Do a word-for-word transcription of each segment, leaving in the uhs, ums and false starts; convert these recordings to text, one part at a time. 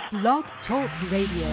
Blog Talk Radio.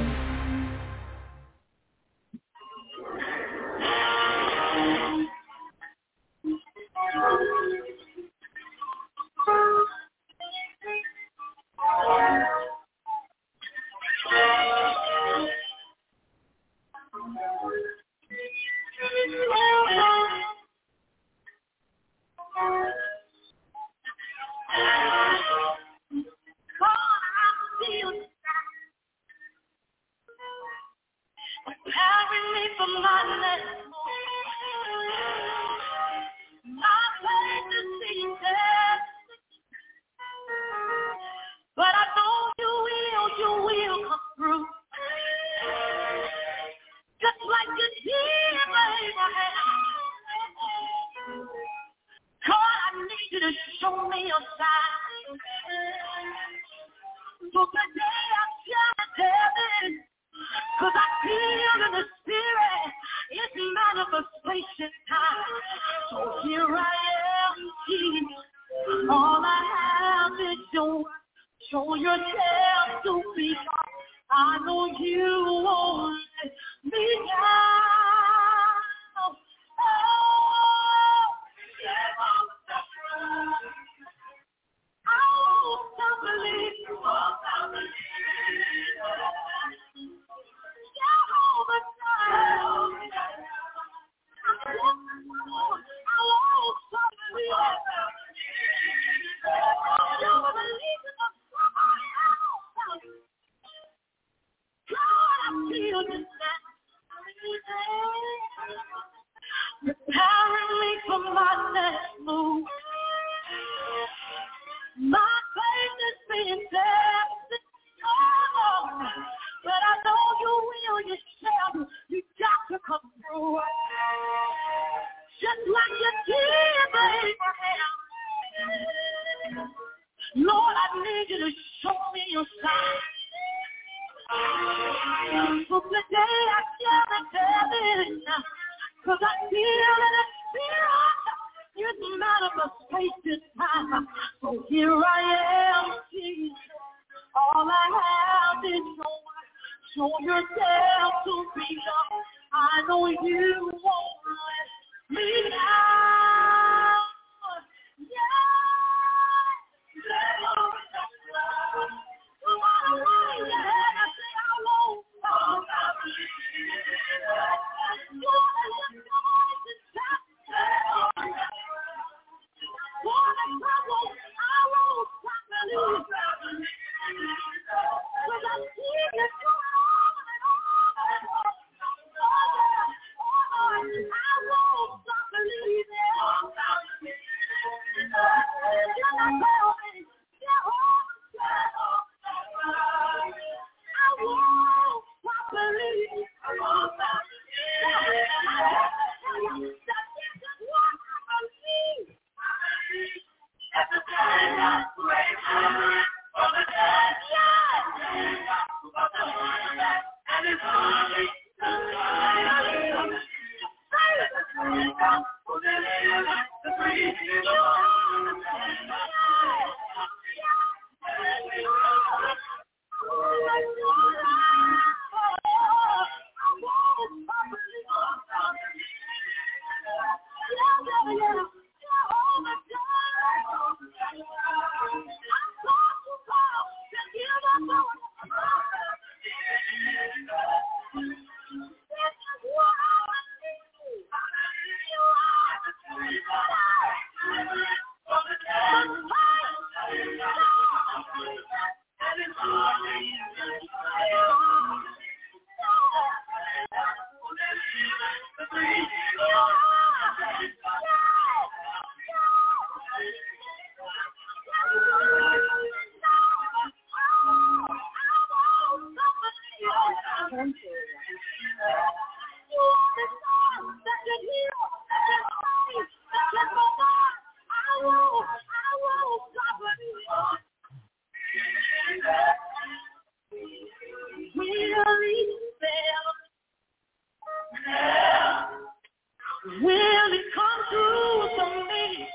Will it come true for me?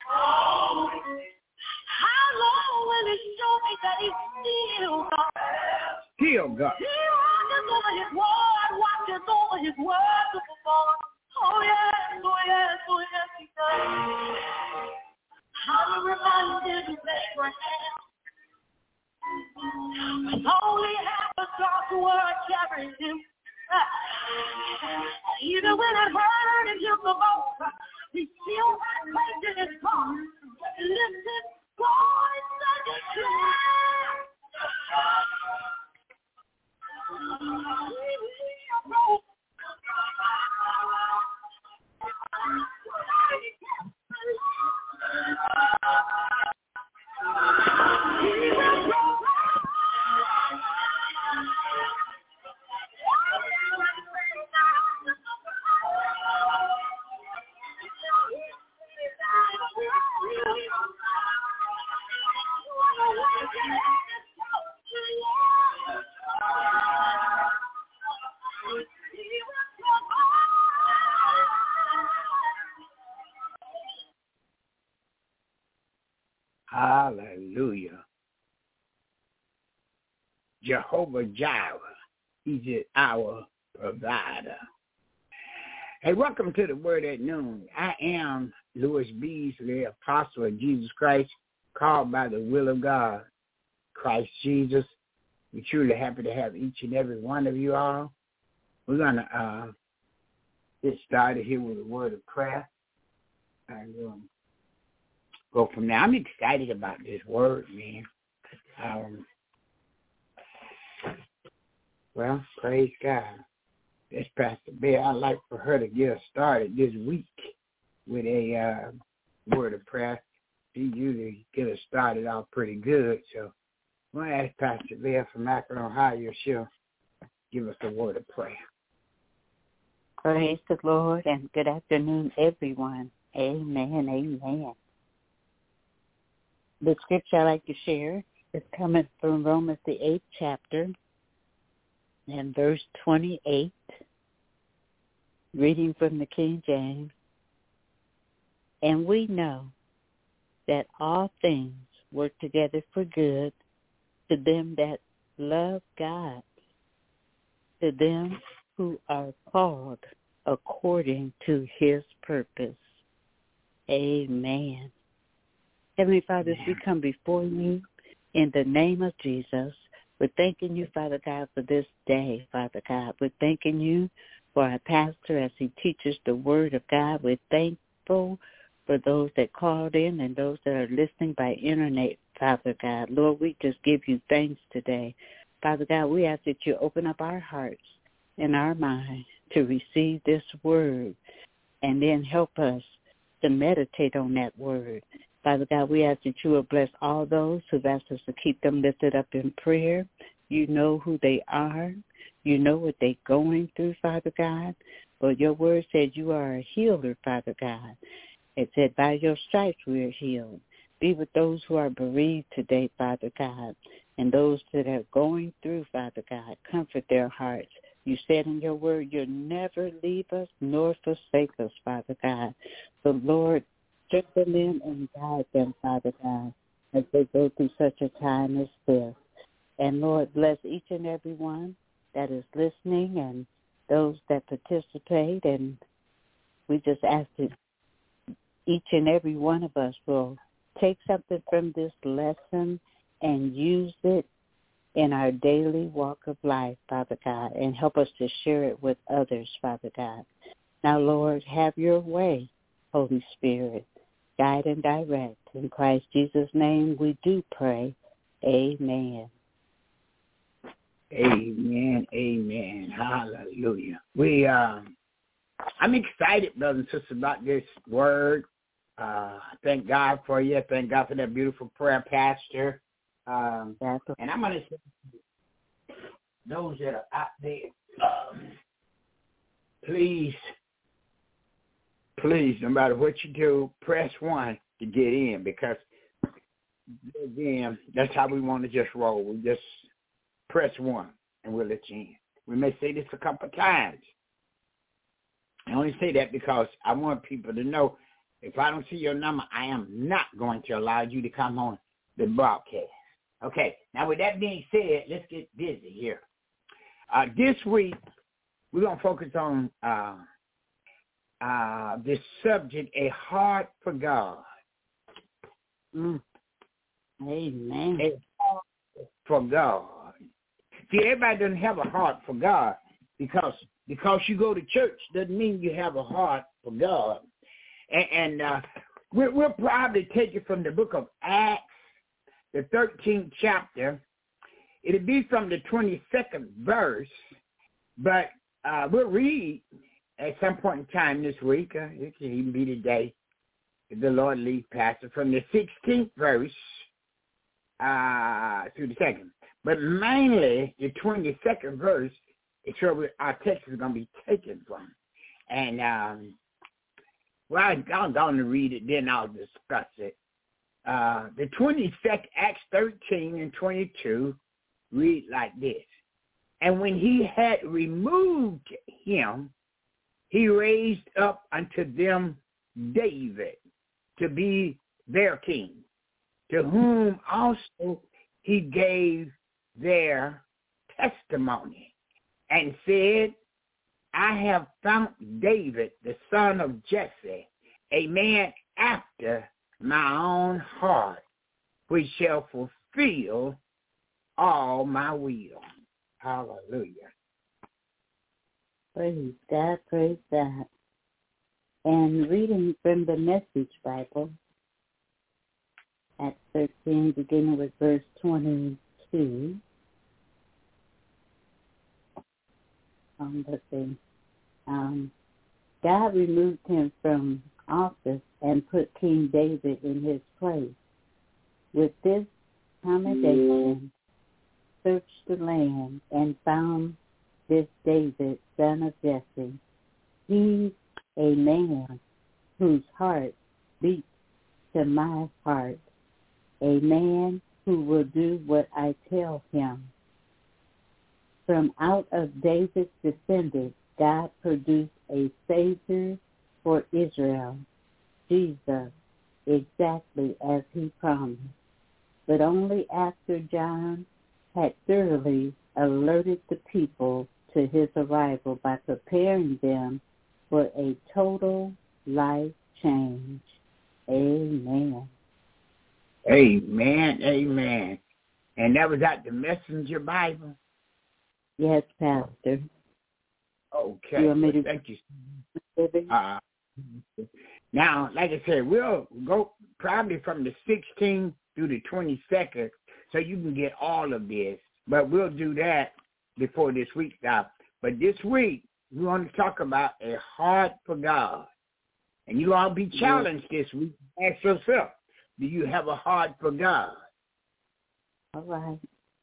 How long will it show me that he's still God? still God. He watches over his word, watches over his word to perform. Oh yes, oh yes, oh yes, he does. I'm reminded of Abraham. Only half a God's word carried him. Even when it hurted him the most, he still had faith in his God. Lifted voice and declared. Hallelujah. Jehovah Jireh, he's our provider. Hey, welcome to the Word at Noon. I am Louis Beasley, apostle of Jesus Christ, called by the will of God, Christ Jesus. We're truly happy to have each and every one of you all. We're going to uh, get started here with a word of prayer. And um, go from there. I'm excited about this word, man. Um, well, praise God. That's Pastor Bear. I'd like for her to get us started this week with a uh, word of prayer. She usually get us started off pretty good. So I'm going to ask Pastor Bear from Akron, Ohio. She'll give us a word of prayer. Praise the Lord and good afternoon, everyone. Amen, amen. The scripture I like to share is coming from Romans, the eighth chapter, and verse twenty-eight, reading from the King James. And we know that all things work together for good to them that love God, to them who are called according to his purpose. Amen. Heavenly Father, as we come before you in the name of Jesus, we're thanking you, Father God, for this day, Father God. We're thanking you for our pastor as he teaches the word of God. We're thankful for those that called in and those that are listening by internet, Father God. Lord, we just give you thanks today. Father God, we ask that you open up our hearts and our mind to receive this word and then help us to meditate on that word. Father God, we ask that you will bless all those who've asked us to keep them lifted up in prayer. You know who they are. You know what they're going through, Father God. But your word said you are a healer, Father God. It said by your stripes we are healed. Be with those who are bereaved today, Father God, and those that are going through, Father God. Comfort their hearts. You said in your word, you'll never leave us nor forsake us, Father God. So, Lord, strengthen them and guide them, Father God, as they go through such a time as this. And, Lord, bless each and every one that is listening and those that participate. And we just ask that each and every one of us will take something from this lesson and use it in our daily walk of life, Father God, and help us to share it with others, Father God. Now, Lord, have your way, Holy Spirit. Guide and direct. In Christ Jesus' name we do pray. Amen. Amen. Amen. Hallelujah. We, uh, I'm excited, brothers and sisters, about this word. Uh, thank God for you. Thank God for that beautiful prayer, Pastor. Um, and I'm going to say, those that are out there, um, please, please, no matter what you do, press one to get in, because, again, that's how we want to just roll. We just press one, and we'll let you in. We may say this a couple of times. I only say that because I want people to know, if I don't see your number, I am not going to allow you to come on the broadcast. Okay, now with that being said, let's get busy here. Uh, this week, we're going to focus on uh, uh, this subject, a heart for God. Mm. Amen. A heart for God. See, everybody doesn't have a heart for God because because you go to church doesn't mean you have a heart for God. And, and uh, we'll, we'll probably take it from the book of Acts, the thirteenth chapter. It'll be from the twenty-second verse, but uh, we'll read at some point in time this week. Uh, it can even be today, if the Lord leads, Pastor, from the sixteenth verse uh, through the second. But mainly the twenty-second verse is where our text is going to be taken from. And, um, well, I'm going to read it, then I'll discuss it. Uh, the twenty-second, Acts thirteen and twenty-two, read like this. And when he had removed him, he raised up unto them David to be their king, to whom also he gave their testimony, and said, I have found David, the son of Jesse, a man after my own heart, which shall fulfill all my will. Hallelujah. Praise God, praise God. And reading from the Message Bible, Acts thirteen, beginning with verse twenty-two. Um, let's see. Um, God removed him from office and put King David in his place. With this commendation, searched the land and found this David, son of Jesse. He's a man whose heart beats to my heart, a man who will do what I tell him. From out of David's descendants, God produced a Savior for Israel, Jesus, exactly as he promised. But only after John had thoroughly alerted the people to his arrival by preparing them for a total life change. Amen. Amen, amen. And that was out the Messenger Bible? Yes, Pastor. Okay. You want me to... Thank you. Uh, now, like I said, we'll go probably from the sixteenth through the twenty-second so you can get all of this. But we'll do that before this week stops. But this week, we want to talk about a heart for God. And you all be challenged this week. Ask yourself, do you have a heart for God? All right.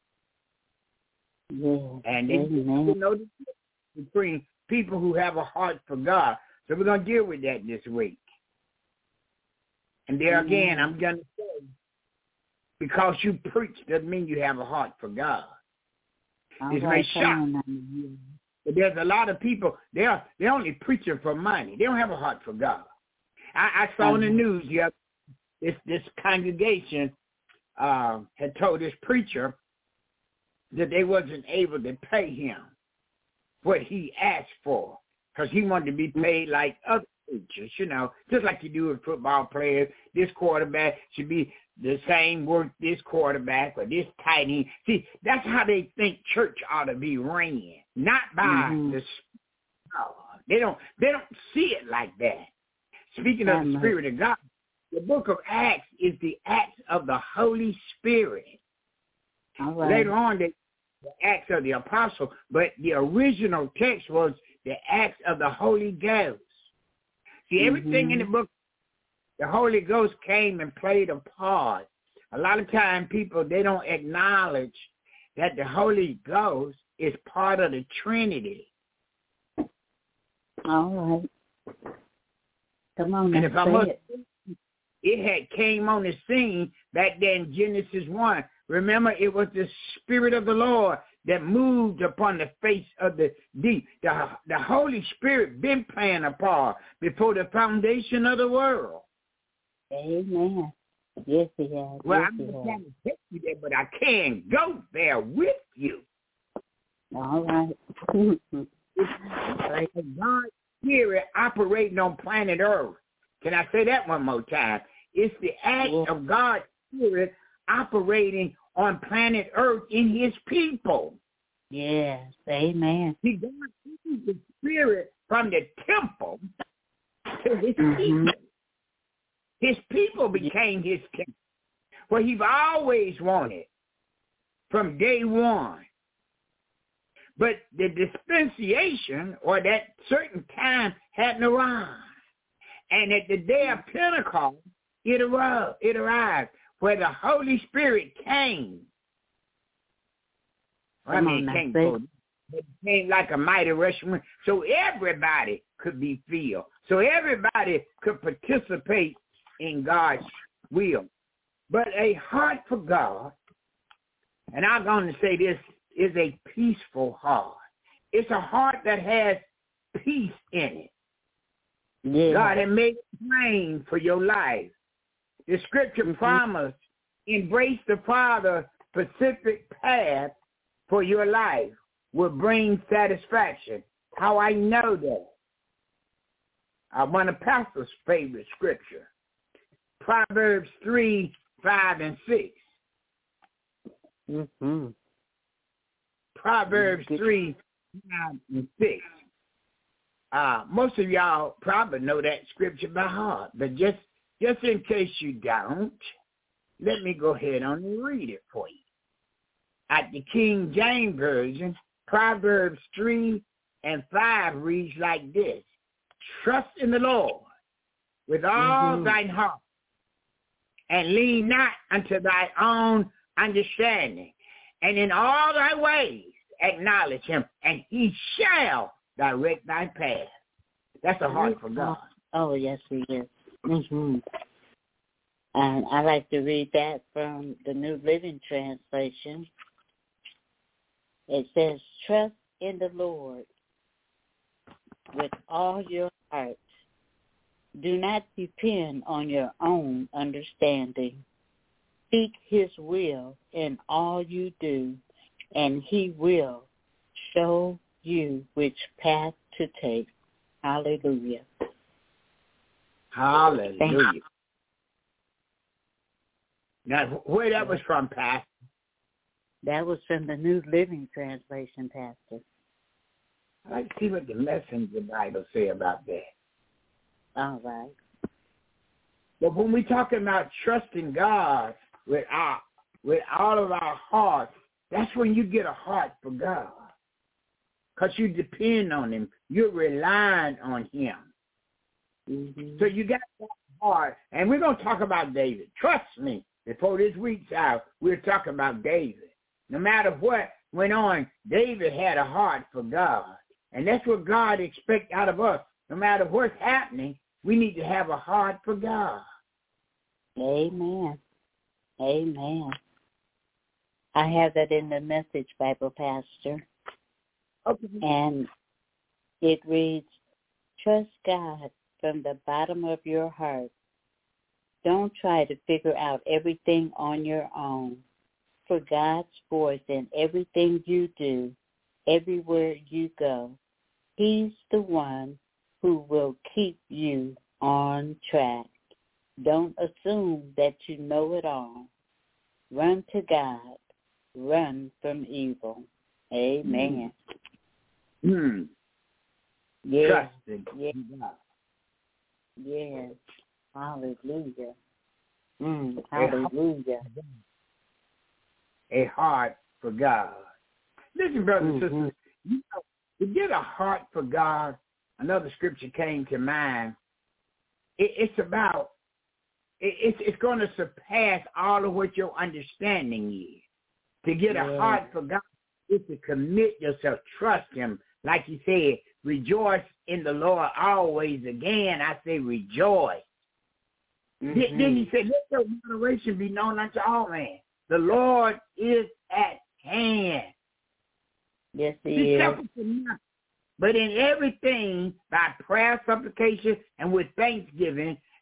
Yeah. And then you know the difference between people who have a heart for God. So we're going to deal with that this week. And there mm-hmm. again, I'm going to say, because you preach doesn't mean you have a heart for God. It's may shock. But there's a lot of people, they're, they're only preaching for money. They don't have a heart for God. I, I saw mm-hmm. in the news, yeah, this, this congregation uh, had told this preacher that they wasn't able to pay him what he asked for because he wanted to be paid like other preachers, you know, just like you do with football players. This quarterback should be the same work this quarterback or this tight end. See, that's how they think church ought to be ran, not by mm-hmm. the no, they don't they don't see it like that. Speaking of the Spirit of God, the book of Acts is the acts of the Holy Spirit. All right. Later on, the, the Acts of the Apostle, but the original text was the Acts of the Holy Ghost. See, everything mm-hmm. in the book, the Holy Ghost came and played a part. A lot of time people, they don't acknowledge that the Holy Ghost is part of the Trinity. All right. Come on, and if I must, it. it had came on the scene back there in Genesis one. Remember, it was the Spirit of the Lord that moved upon the face of the deep. The, the Holy Spirit been playing a part before the foundation of the world. Amen. Yes, he has. Well, yes, I'm he not has. trying to take you there, but I can't go there with you. All right. Like God's Spirit operating on planet Earth. Can I say that one more time? It's the act yes. of God's Spirit operating on planet Earth in his people. Yes, amen. See, God used the Spirit from the temple to his mm-hmm. people. His people became his temple. What he's always wanted from day one. But the dispensation, or that certain time, hadn't arrived. And at the day of Pentecost, it arrived, it arrived where the Holy Spirit came. I mean, it came, for, it came like a mighty rushing wind, so everybody could be filled. So everybody could participate in God's will. But a heart for God, and I'm going to say this, is a peaceful heart. It's a heart that has peace in it. Yeah. God has made it plain for your life. The scripture mm-hmm. promised, embrace the Father's specific path for your life will bring satisfaction. How I know that? Uh, one of Pastor's favorite scripture, Proverbs three, five, and six. Mm-hmm. Proverbs three, five, and six. Uh, most of y'all probably know that scripture by heart, but just, just in case you don't, let me go ahead and read it for you. At the King James Version, Proverbs three and five reads like this. Trust in the Lord with all mm-hmm. thine heart, and lean not unto thy own understanding, and in all thy ways acknowledge him, and he shall direct thy path. That's a heart for God. Oh, yes, he is. Mm-hmm. And I like to read that from the New Living Translation. It says, trust in the Lord with all your heart. Do not depend on your own understanding. Seek his will in all you do, and he will show you which path to take. Hallelujah. Hallelujah. Now, where that was from, Pastor? That was from the New Living Translation, Pastor. I'd like to see what the Messenger Bible say about that. All right. But when we're talking about trusting God with our, with all of our hearts, that's when you get a heart for God. Because you depend on him. You're relying on him. Mm-hmm. So you got that heart. And we're going to talk about David. Trust me, before this week's out, we're talking about David. No matter what went on, David had a heart for God. And that's what God expects out of us. No matter what's happening, we need to have a heart for God. Amen. Amen. I have that in the Message Bible, Pastor. Okay. And it reads, trust God from the bottom of your heart. Don't try to figure out everything on your own. For God's voice in everything you do, everywhere you go. He's the one who will keep you on track. Don't assume that you know it all. Run to God. Run from evil. Amen. Hmm. Yes. Trusting yes. God. Yes. Hallelujah. Mm, hallelujah. A heart for God. Listen, brothers and mm-hmm. sisters, you know, to get a heart for God, another scripture came to mind. It, it's about, it, it's, it's going to surpass all of what your understanding is. To get yeah. a heart for God is to commit yourself, trust him. Like you said, rejoice in the Lord always. Again, I say rejoice. Mm-hmm. Then he said, let your moderation be known unto all men. The Lord is at hand. Yes, he is. But in everything, by prayer, supplication, and with thanksgiving,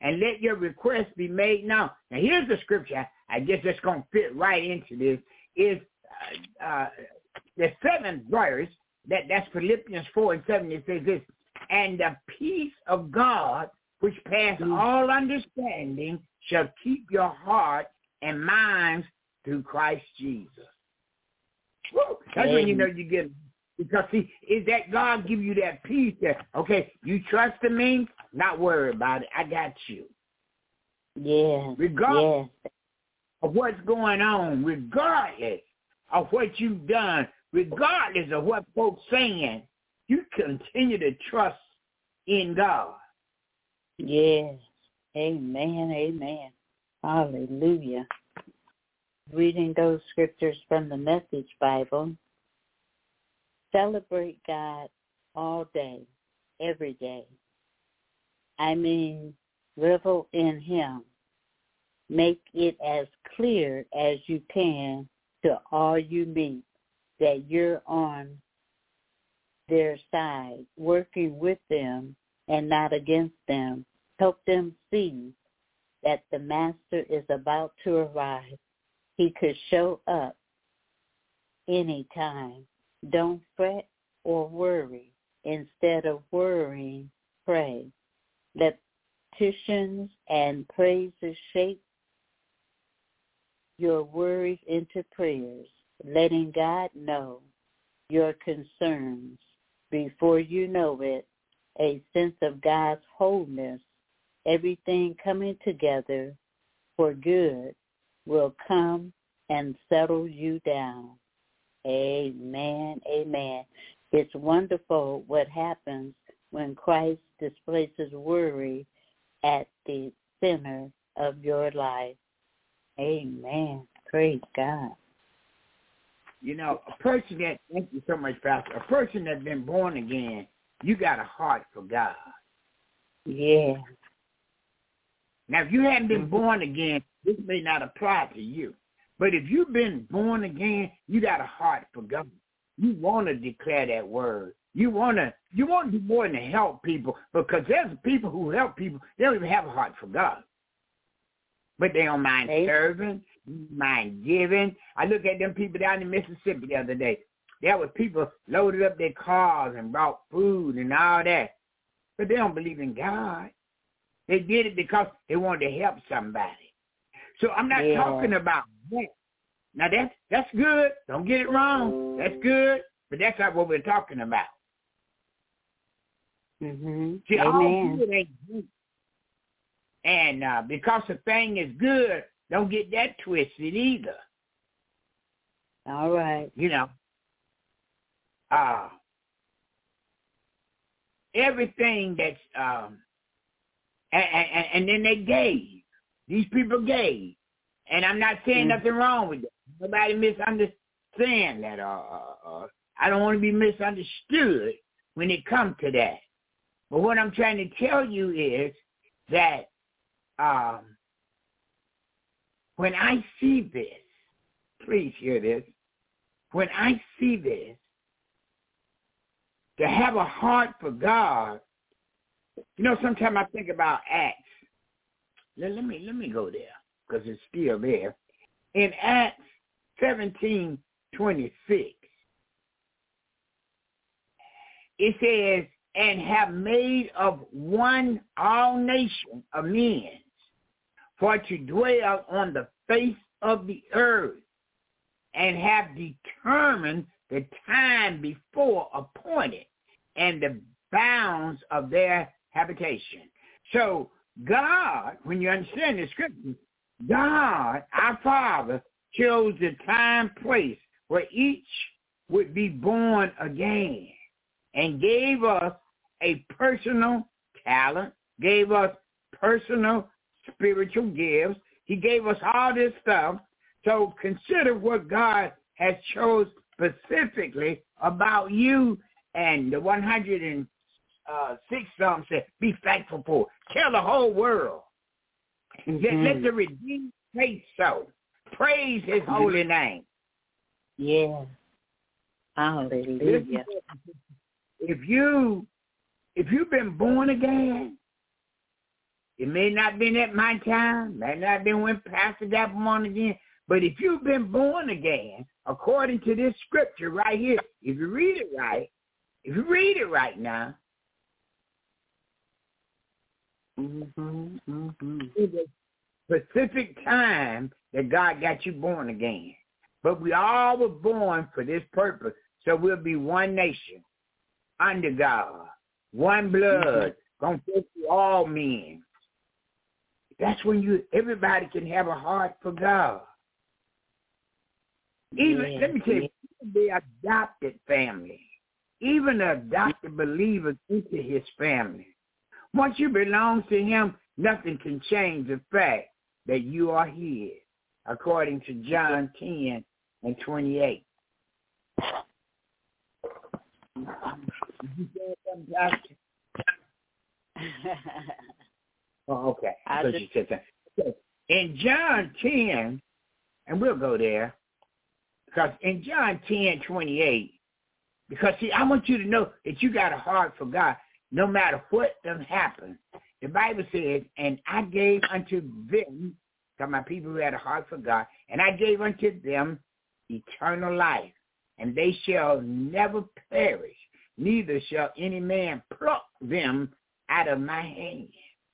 and let your request be made known. Now, here's the scripture. I guess that's going to fit right into this. Is uh, uh, the seventh verse, that, that's Philippians four and seven. It says this, and the peace of God, which passes all understanding, shall keep your heart and minds through Christ Jesus. Woo! That's Amen. When you know you get, because see, is that God give you that peace that, okay, you trust in me, not worry about it, I got you. Yeah. Regardless yeah. of what's going on, regardless of what you've done, regardless of what folks saying, you continue to trust in God. Yes. Amen. Amen. Hallelujah. Reading those scriptures from the Message Bible. Celebrate God all day, every day. I mean, revel in Him. Make it as clear as you can to all you meet that you're on their side, working with them and not against them. Help them see that the Master is about to arrive. He could show up anytime. Don't fret or worry. Instead of worrying, pray. Let petitions and praises shape your worries into prayers, letting God know your concerns. Before you know it, a sense of God's wholeness, everything coming together for good, will come and settle you down. Amen, amen. It's wonderful what happens when Christ displaces worry at the center of your life. Amen. Praise God. You know, a person that, thank you so much, Pastor, a person that's been born again, you got a heart for God. Yeah. Now, if you hadn't been born again, this may not apply to you. But if you've been born again, you got a heart for God. You want to declare that word. You want to you want to do more than to help people, because there's people who help people, they don't even have a heart for God. But they don't mind hey. serving, mind giving. I look at them people down in Mississippi the other day. There were people loaded up their cars and brought food and all that. But they don't believe in God. They did it because they wanted to help somebody. So I'm not yeah. talking about that. Now, that's, that's good. Don't get it wrong. That's good. But that's not what we're talking about. Mm-hmm. See, Amen. all good ain't good. And uh, because a thing is good, don't get that twisted either. All right. You know, uh, everything that's, um, and, and, and then they gave. These people gave. And I'm not saying mm-hmm. nothing wrong with that. Nobody misunderstand that. Or, or, or I don't want to be misunderstood when it comes to that. But what I'm trying to tell you is that um, when I see this, please hear this, when I see this, to have a heart for God, you know, sometimes I think about Acts. Let, let me let me go there, because it's still there. In Acts seventeen twenty-six, it says, and have made of one all nation of men, for to dwell on the face of the earth, and have determined the time before appointed and the bounds of their habitation. So God, when you understand the scripture, God, our Father, chose the time, place where each would be born again, and gave us a personal talent, gave us personal spiritual gifts. He gave us all this stuff. So consider what God has chose specifically about you. And the one hundred six Psalm said, be thankful for it. Tell the whole world. Mm-hmm. Let, let the redeemed say so. Praise his holy name. Yeah. Hallelujah. If you if you've been born again, It may not have been at my time, may not have been when Pastor got born again, but if you've been born again, according to this scripture right here, if you read it right, if you read it right now, Mm-hmm, mm-hmm. it's a specific time that God got you born again. But we all were born for this purpose, so we'll be one nation, under God, one blood, mm-hmm. gonna go through all men. That's when you everybody can have a heart for God. Even yeah, let me tell you, yeah. the adopted family, even the adopted believers into his family. Once you belong to him, nothing can change the fact that you are his, according to John ten and twenty-eight. Oh, okay. I just, you said that. In John ten, and we'll go there, because in John ten twenty-eight, because see, I want you to know that you got a heart for God, no matter what them happen. The Bible says, and I gave unto them, talking about people who had a heart for God, and I gave unto them eternal life, and they shall never perish, neither shall any man pluck them out of my hand.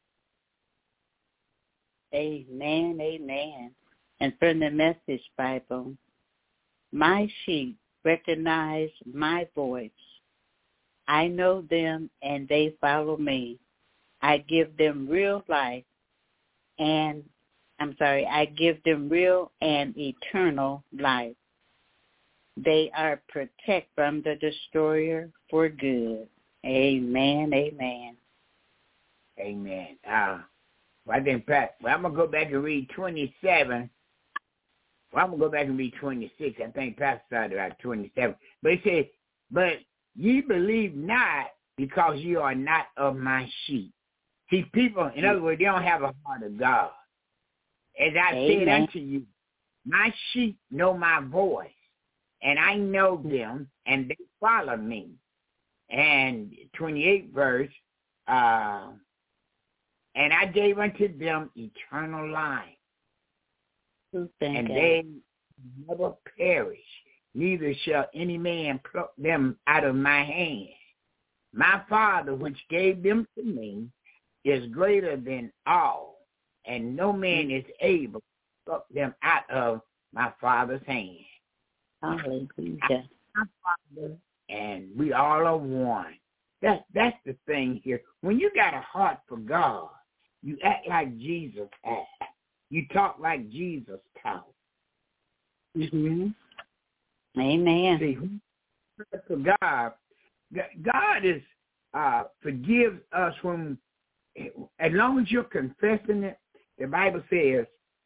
Amen, amen. And from the Message Bible, my sheep recognize my voice. I know them and they follow me. I give them real life and, I'm sorry, I give them real and eternal life. They are protected from the destroyer for good. Amen, amen. Amen. Uh, well, I think, Pat, well, I'm going to go back and read twenty-seven. Well, I'm going to go back and read twenty-six. I think Pastor started at twenty-seven. But he said, but ye believe not because you are not of my sheep. See, people, in other words, they don't have a heart of God. As I Amen. Said unto you, my sheep know my voice, and I know them, and they follow me. And twenty-eighth verse, uh, and I gave unto them eternal life, and God. They never perish, neither shall any man pluck them out of my hand. My Father, which gave them to me, is greater than all, and no man is able to pluck them out of my Father's hand. Hallelujah. My Father, and we all are one. That's that's the thing here. When you got a heart for God, you act like Jesus acts. You talk like Jesus talks. Mm-hmm. Amen. See, for God, God is uh, forgives us when, as long as you're confessing it. The Bible says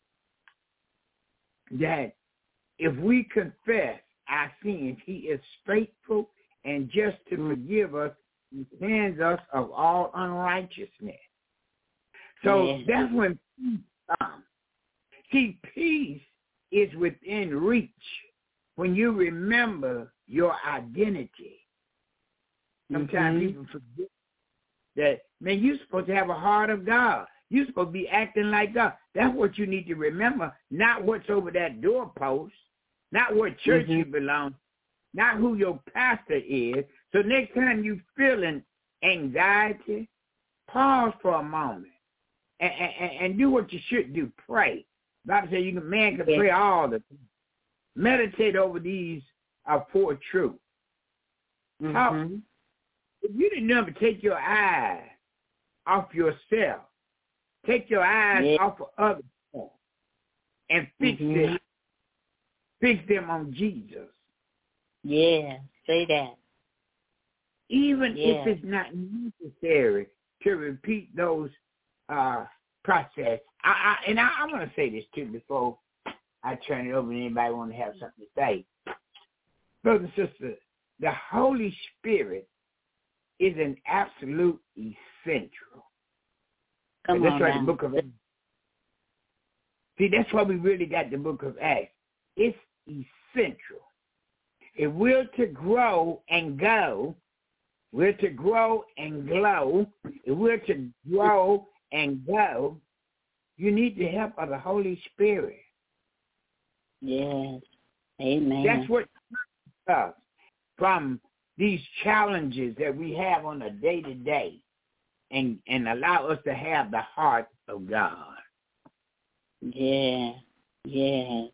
that if we confess our sins, He is faithful and just to mm-hmm. forgive us and cleanse us of all unrighteousness. So yeah. that's when peace comes. See, peace is within reach when you remember your identity. Sometimes mm-hmm. people forget that, man, you're supposed to have a heart of God. You're supposed to be acting like God. That's what you need to remember, not what's over that doorpost, not what church mm-hmm. you belong to, not who your pastor is. So next time you're feeling anxiety, pause for a moment and, and, and do what you should do, pray. The Bible says you can, man can pray all the time. Meditate over these uh, four truths. Mm-hmm. How, if you didn't never take your eyes off yourself, take your eyes yeah. off of other people and fix mm-hmm. them, fix them on Jesus. Yeah, say that. Even yeah. if it's not necessary to repeat those uh, process. I, I, and I, I want to say this too before I turn it over to anybody want to have something to say. Brothers and sisters, the Holy Spirit is an absolute essential. Come that's on why now. the book of Acts. See, that's why we really got the book of Acts. It's essential. If we're to grow and go, we're to grow and glow, if we're to grow and go, you need the help of the Holy Spirit. Yes. Amen. That's what us from these challenges that we have on a day-to-day and, and allow us to have the heart of God. Yeah. Yes.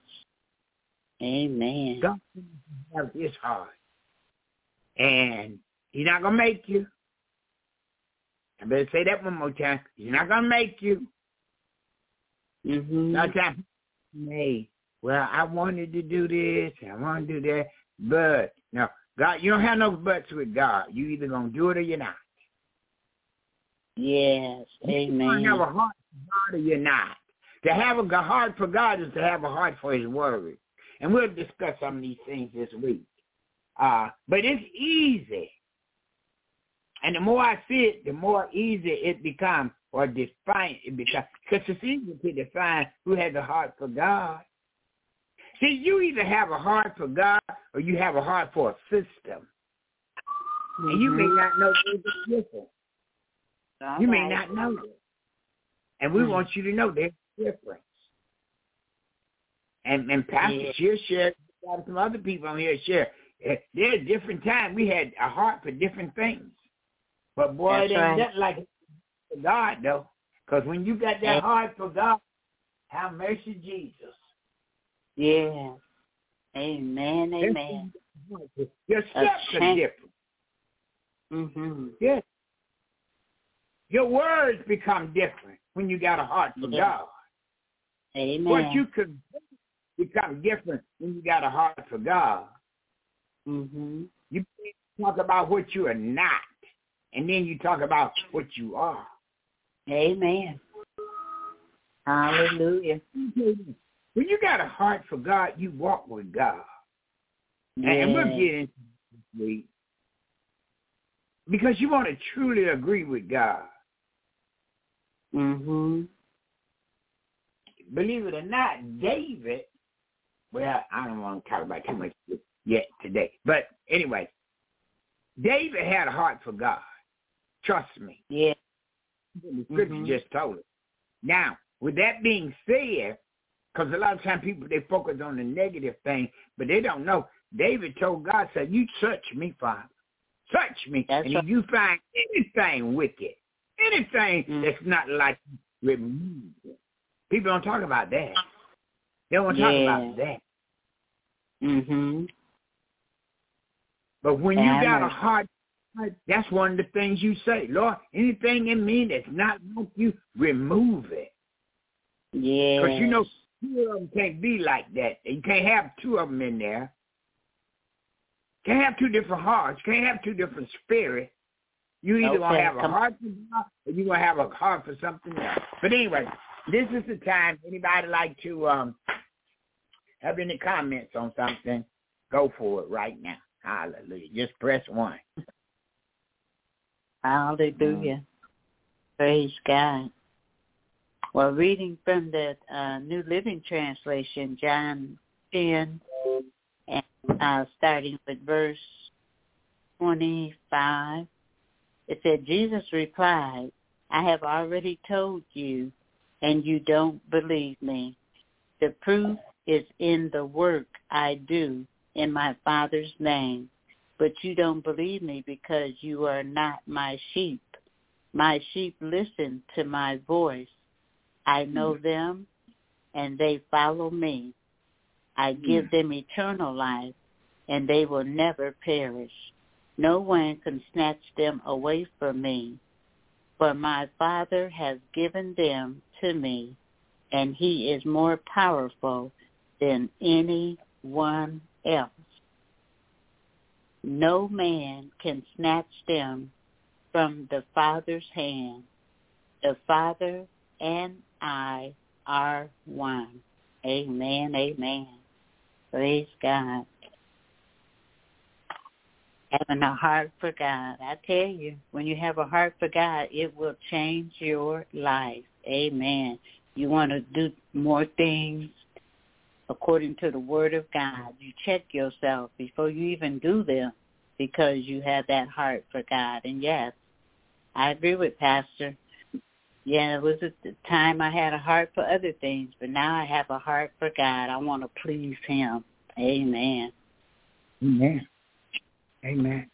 Amen. God has his heart. And he's not going to make you. I better say that one more time. He's not going to make you. Mm-hmm. Not time. Hey, well, I wanted to do this, I want to do that, but no, God, you don't have no buts with God. You either gonna do it or you're not. Yes, amen. You have a heart for God or you're not. To have a heart for God is to have a heart for His Word, and we'll discuss some of these things this week. Uh, but it's easy, and the more I see it, the more easy it becomes, or define it becomes, because it's easy to define who has a heart for God. See, you either have a heart for God or you have a heart for a system. Mm-hmm. And you may not know there's a difference. All you right. may not know it. And we mm-hmm. want you to know there's a difference. And, and Pastor yeah. Shear shared, some other people on here share. There's different times we had a heart for different things. But boy, That's it ain't right. that like for God, though. Because when you got that heart for God, have mercy, Jesus. Yeah. Amen, amen. Your steps are different. Mm-hmm. Yes. Your words become different when you got a heart for yeah. God. Amen. What you could become different when you got a heart for God. Mm-hmm. You talk about what you are not, and then you talk about what you are. Amen. Hallelujah. When you got a heart for God, you walk with God. Yeah. And we'll get into this week. Because you want to truly agree with God. Mm-hmm. Believe it or not, David, well, I don't want to talk about too much yet today. But anyway, David had a heart for God. Trust me. Yeah. The scripture mm-hmm. just told us. Now, with that being said, because a lot of times people, they focus on the negative thing, but they don't know. David told God, said, you search me, Father. Search me. That's and right. if you find anything wicked, anything mm-hmm. that's not like you, remove it. People don't talk about that. They don't yeah. talk about that. Mm-hmm. But when you got a heart, that's one of the things you say. Lord, anything in me that's not like you, remove it. Yeah. Because you know, two of them can't be like that. You can't have two of them in there. You can't have two different hearts. You can't have two different spirits. You either okay, going to have a heart for God or you're going to have a heart for something else. But anyway, this is the time. Anybody like to um, have any comments on something? Go for it right now. Hallelujah. Just press one. Hallelujah. Um, Praise God. Well, reading from the uh, New Living Translation, John ten, and uh, starting with verse twenty-five, it said, Jesus replied, I have already told you, and you don't believe me. The proof is in the work I do in my Father's name, but you don't believe me because you are not my sheep. My sheep listen to my voice. I know them, and they follow me. I give them eternal life, and they will never perish. No one can snatch them away from me, for my Father has given them to me, and he is more powerful than anyone else. No man can snatch them from the Father's hand. The Father and I are one. Amen, amen. Praise God. Having a heart for God. I tell you, when you have a heart for God, it will change your life. Amen. You want to do more things according to the Word of God. You check yourself before you even do them because you have that heart for God. And yes, I agree with Pastor. Yeah, it was at the time I had a heart for other things, but now I have a heart for God. I want to please him. Amen. Amen. Amen.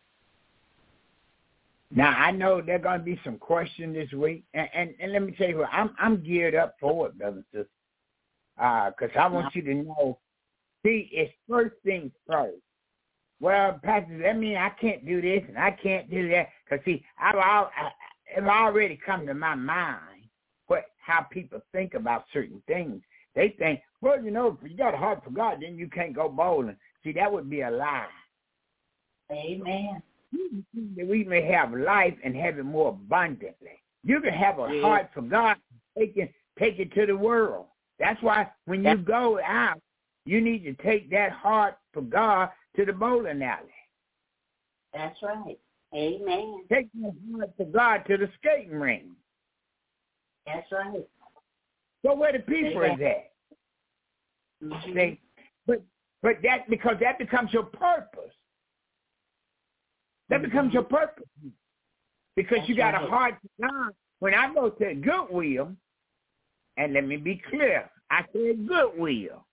Now, I know there are going to be some questions this week, and, and, and let me tell you what, I'm I'm geared up for it, brothers and sisters, because uh, I want you to know, see, it's first things first. Well, Pastor, that means I can't do this and I can't do that, because, see, I've, all, I, it's already come to my mind what how people think about certain things. They think, well, you know, if you got a heart for God, then you can't go bowling. See, that would be a lie. Amen. We may have life and have it more abundantly. You can have a yeah. heart for God, take it, take it to the world. That's why when you go out, you need to take that heart for God to the bowling alley. That's right. Amen. Take that heart for God to the skating ring. That's right. So where the people Amen. is at? Mm-hmm. See, but but that because that becomes your purpose. That becomes your purpose. Because That's you got right. a heart for God. When I go to Goodwill, and let me be clear, I said Goodwill.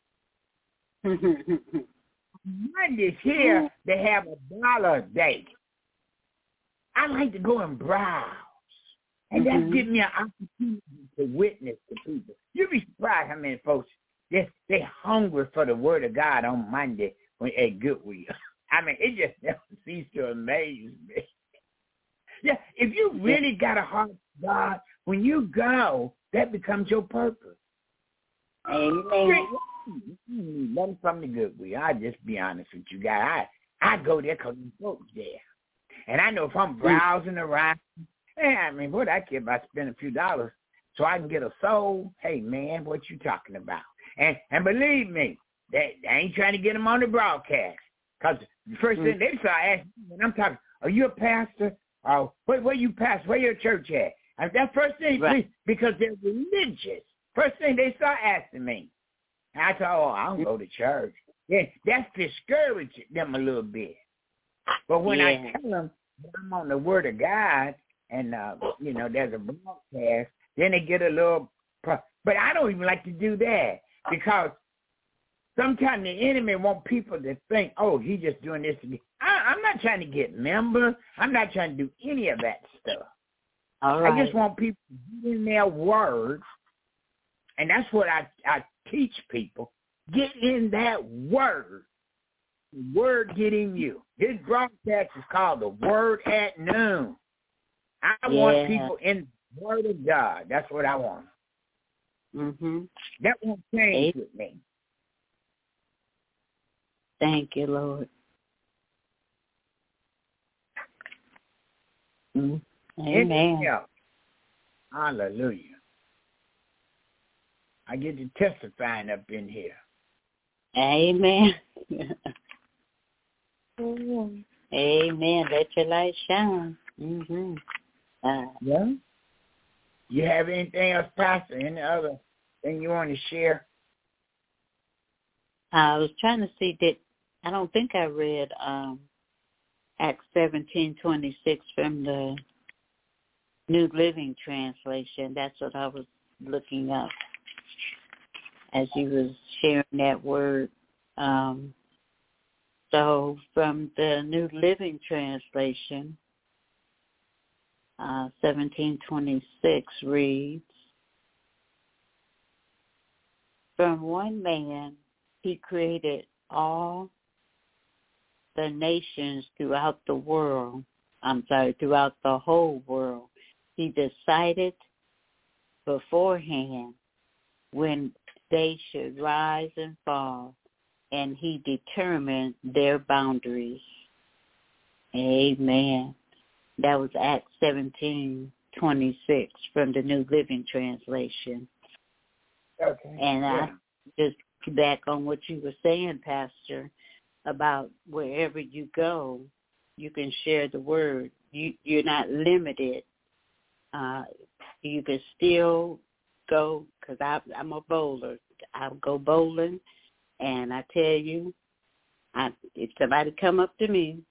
Mondays here, they have a dollar a day. I like to go and browse. And mm-hmm. that gives me an opportunity to witness to people. You'd be surprised how many folks, they, they're hungry for the word of God on Monday when at Goodwill. I mean, it just never ceases to amaze me. Yeah, if you really got a heart for God, when you go, that becomes your purpose. Amen. Nothing from the Goodwill. I'll just be honest with you guys. I, I go there because the folks there. And I know if I'm browsing around, hey, I mean, what I care about spending a few dollars so I can get a soul, hey, man, what you talking about? And and believe me, they, they ain't trying to get them on the broadcast. Because the first thing they start asking me, when I'm talking, are you a pastor? Oh, where, where you pastor? Where your church at? And that first thing, right. please, because they're religious. First thing they start asking me. And I thought, oh, I don't go to church. Yeah, that's discouraging them a little bit. But when yeah. I tell them that I'm on the Word of God and, uh, you know, there's a broadcast, then they get a little, pro- but I don't even like to do that because sometimes the enemy want people to think, oh, he's just doing this to me. I, I'm not trying to get members. I'm not trying to do any of that stuff. All right. I just want people to get in their word, and that's what I, I teach people. Get in that word. The word get in you. This broadcast is called The Word at Noon. I yeah. want people in the Word of God. That's what I want. Mm-hmm. That won't change with me. Thank you, Lord. Mm. Amen. Hallelujah. I get to testifying up in here. Amen. Amen. Let your light shine. Mm-hmm. Uh, yeah. You have anything else, Pastor? Any other thing you want to share? I was trying to see that. I don't think I read um, Acts seventeen twenty six from the New Living Translation. That's what I was looking up as you was sharing that word. Um, so from the New Living Translation, uh, seventeen twenty-six reads, from one man he created all the nations throughout the world. I'm sorry, throughout the whole world. He decided beforehand when they should rise and fall, and he determined their boundaries. Amen. That was Acts seventeen twenty-six from the New Living Translation. Okay. And yeah. I just back on what you were saying, Pastor, about wherever you go, you can share the word. You, you're not limited. Uh, you can still go, because I'm a bowler. I'll go bowling, and I tell you, I, if somebody come up to me,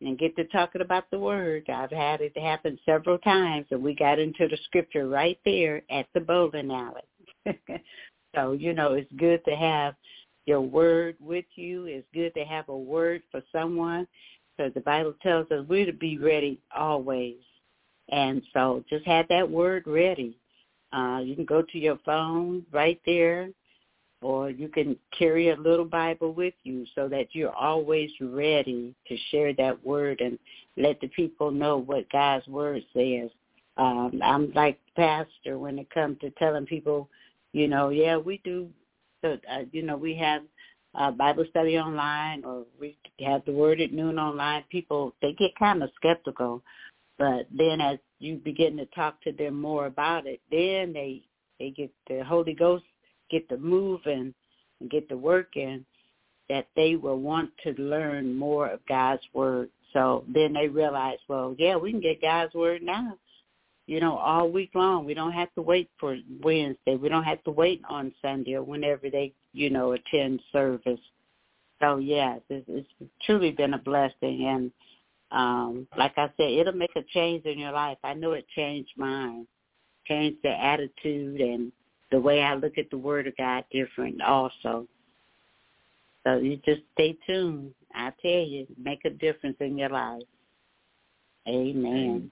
and get to talking about the word. I've had it happen several times, and we got into the scripture right there at the bowling alley. So, you know, it's good to have your word with you. It's good to have a word for someone, because the Bible tells us we're to be ready always. And so just have that word ready. Uh, you can go to your phone right there, or you can carry a little Bible with you so that you're always ready to share that word and let the people know what God's word says. Um, I'm like pastor when it comes to telling people, you know, yeah, we do, uh, you know, we have uh, Bible study online, or we have the word at noon online. People, they get kind of skeptical. But then as you begin to talk to them more about it, then they, they get the Holy Ghost, get to moving and get to working, that they will want to learn more of God's word. So then they realize, well, yeah, we can get God's word now, you know, all week long. We don't have to wait for Wednesday. We don't have to wait on Sunday or whenever they, you know, attend service. So, yes, it's, it's truly been a blessing. And um, like I said, it'll make a change in your life. I know it changed mine, changed the attitude and the way I look at the Word of God different also. So you just stay tuned. I tell you, make a difference in your life. Amen.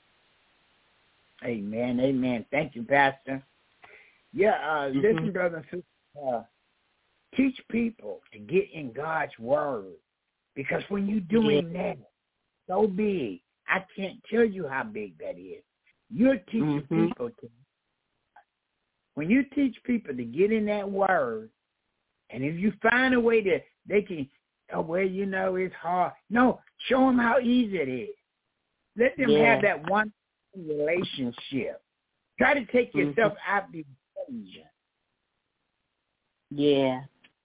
Amen. Amen. Thank you, Pastor. Yeah, uh, mm-hmm. Listen, brother and sister, uh, teach people to get in God's Word, because when you're doing yeah. that, so big, I can't tell you how big that is. You're teaching mm-hmm. people to. When you teach people to get in that word, and if you find a way that they can, oh, well, you know, it's hard. No, show them how easy it is. Let them yeah. have that one relationship. Try to take mm-hmm. yourself out of the equation. Yeah.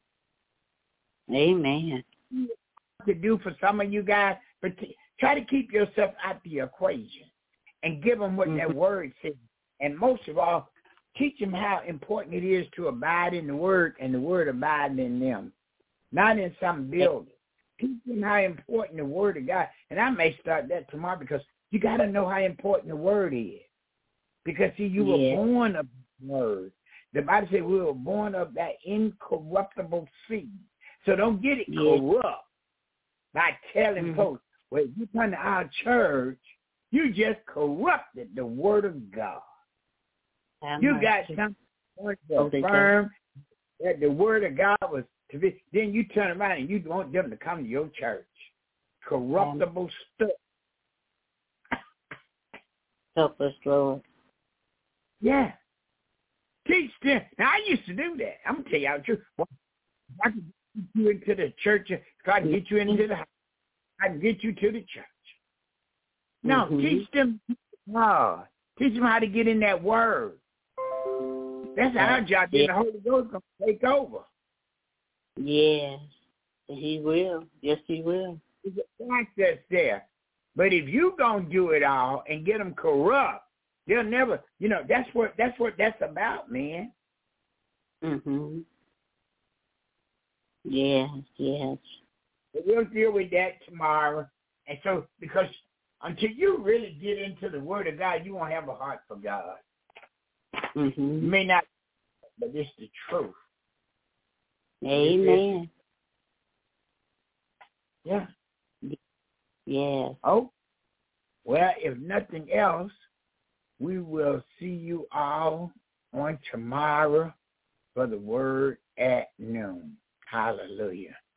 Amen. To do for some of you guys, but t- try to keep yourself out of the equation and give them what mm-hmm. that word says. And most of all, teach them how important it is to abide in the Word and the Word abiding in them, not in some building. Teach them how important the Word of God, and I may start that tomorrow, because you got to know how important the Word is. Because, see, you yeah. were born of the Word. The Bible says we were born of that incorruptible seed. So don't get it yeah. corrupt by telling mm-hmm. folks, well, if you come to our church, you just corrupted the Word of God. I'm you got something to affirm that the Word of God was to be. Then you turn around and you want them to come to your church. Corruptible um, stuff. Help us, Lord. Yeah. Teach them. Now, I used to do that. I'm going to tell you the truth. Well, if I can get you into the church, if I can get you into the house, I can get you to the church. No, mm-hmm. teach them God. Teach them how to get in that Word. That's our job. Then yeah. the Holy Ghost is going to take over. Yes, He will. Yes, He will. There's a process there. But if you going to do it all and get them corrupt, they'll never, you know, that's what that's what that's about, man. Mm-hmm. Yes, yes. But we'll deal with that tomorrow. And so, because until you really get into the Word of God, you won't have a heart for God. Mm-hmm. You may not, but it's the truth. Amen. Yeah. Yeah. Oh, well, if nothing else, we will see you all on tomorrow for the Word at noon. Hallelujah.